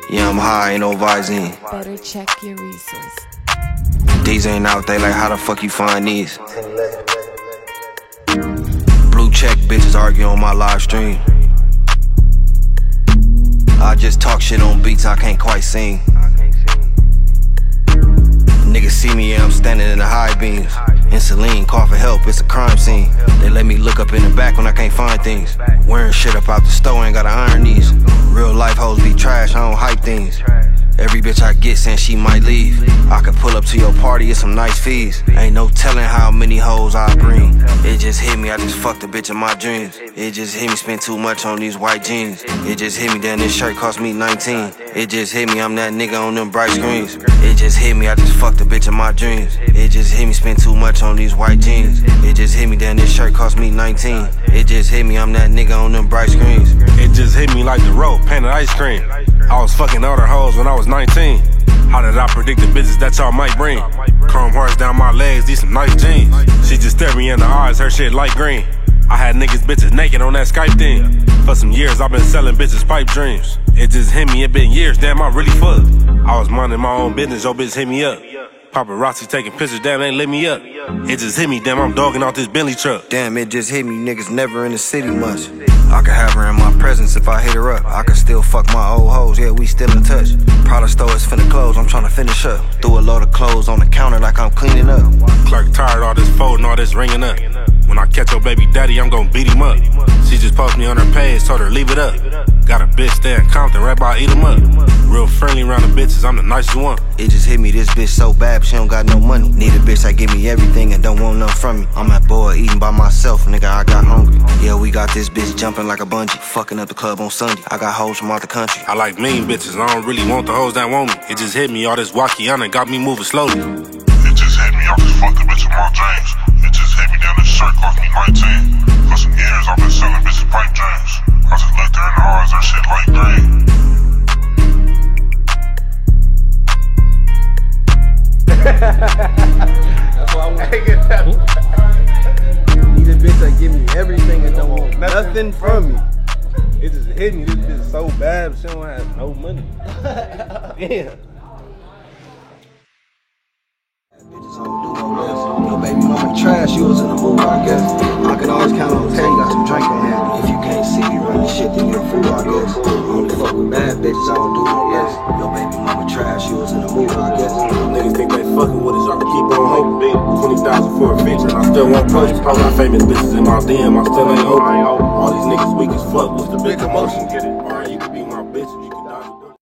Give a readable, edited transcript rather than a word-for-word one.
Yeah, I'm high, ain't no Visine. Better check your resources. These ain't out, they like, how the fuck you find these? Blue check bitches argue on my live stream. I just talk shit on beats I can't quite sing. Niggas see me, yeah, I'm standing in the high beams. Insulin, call for help, it's a crime scene. They let me look up in the back when I can't find things. Wearing shit up out the store, ain't gotta iron these. Real life hoes be trash, I don't hype things. Every bitch I get saying she might leave. I could pull up to your party, it's some nice fees. Ain't no telling how many hoes I bring. It just hit me, I just fucked a bitch in my dreams. It just hit me, spent too much on these white jeans. It just hit me, then this shirt cost me 19. It just hit me, I'm that nigga on them bright screens. It just hit me, I just fucked a bitch in my dreams. It just hit me, spent too much on these white jeans. It just hit me, then this shirt cost me 19. It just hit me, I'm that nigga on them bright screens. It just hit me like the road, painted ice cream. I was fucking other hoes when I was 19. How did I predict the bitches that y'all might bring? Chrome hearts down my legs, these some nice jeans. She just stared me in the eyes, her shit light green. I had niggas bitches naked on that Skype thing. For some years I've been selling bitches pipe dreams. It just hit me, it been years, damn I really fucked. I was minding my own business, your bitch hit me up. Paparazzi taking pictures, damn they lit me up. It just hit me, damn I'm dogging out this Bentley truck. Damn, it just hit me, niggas never in the city much. I could have her in my presence if I hit her up. I could still fuck my old hoes, yeah, we still in touch. Product store is finna close, I'm tryna finish up. Threw a load of clothes on the counter like I'm cleaning up. Clerk tired, all this folding, all this ringing up. When I catch your baby daddy, I'm gon' beat him up. She just posted me on her page, told her leave it up. Got a bitch stay in Compton, right by eat 'em up. Real friendly around the bitches, I'm the nicest one. It just hit me, this bitch so bad, but she don't got no money. Need a bitch that give me everything and don't want nothing from me. I'm that boy eating by myself, nigga, I got hungry. Yeah, we got this bitch jumping like a bungee, fucking up the club on Sunday. I got hoes from out the country. I like mean bitches, I don't really want the hoes that want me. It just hit me, all this Wakiana got me moving slowly. It just hit me, I just fucked a bitch in my dreams. It just hit me, then this shirt cost me 19. For some years I've been selling bitches pipe dreams. I just looked her in the eyes, her shit light green. That's why I want to get that. Need a bitch that give me everything and don't want nothing from me. It just hit me. This bitch is so bad, but she don't have no money. Damn. Yo, baby mama trash, you was in the mood, I guess. I can always count on Tay, got some drink on hand. If you can't see me running shit, then you're a fool, I guess. Only fuck with bad bitches, I don't do no yes. Yo, baby mama trash, you was in the mood, I guess. Niggas think they fucking with us, y'all can keep on hoping. 20,000 for a feature, and I still won't post. I got famous bitches in my DM, I still ain't open. All these niggas weak as fuck, what's the big emotion? Get it? Alright, you can be my bitch, you can die.